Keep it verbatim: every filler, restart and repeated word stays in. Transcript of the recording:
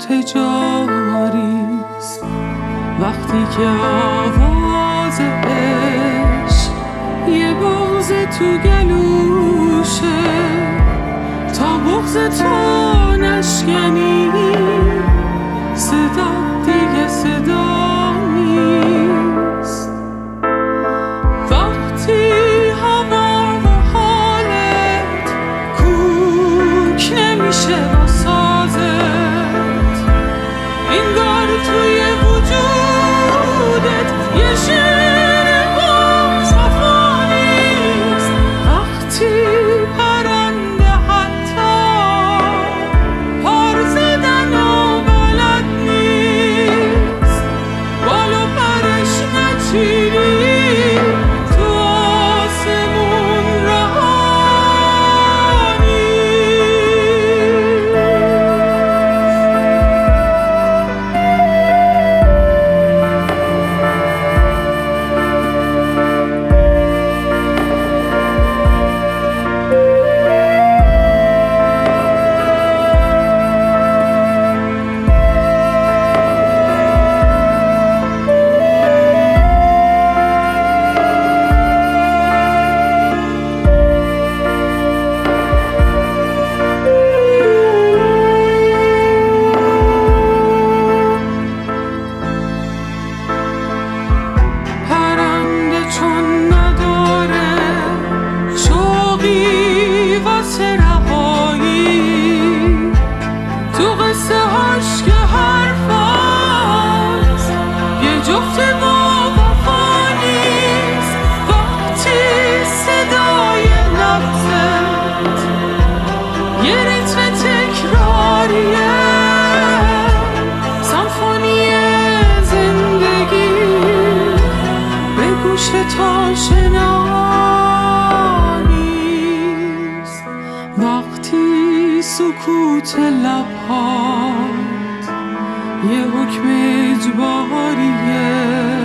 سکوت جاریست، وقتی که آواز عشق یه بغض تو گلوشه، تا بغض تو نشکنی صدا دیگه صدا نیست. وقتی هوا و حالت کوک نمیشه با سازت، انگار توی وجودت یه شعر با صفا نیست. وقتی پرنده حتی پر زدن و بلد نیست، بالو پرش نچینی تو آسمون رها تا شنا نیست. وقتی سکوت لبهات یه حکم اجباریه،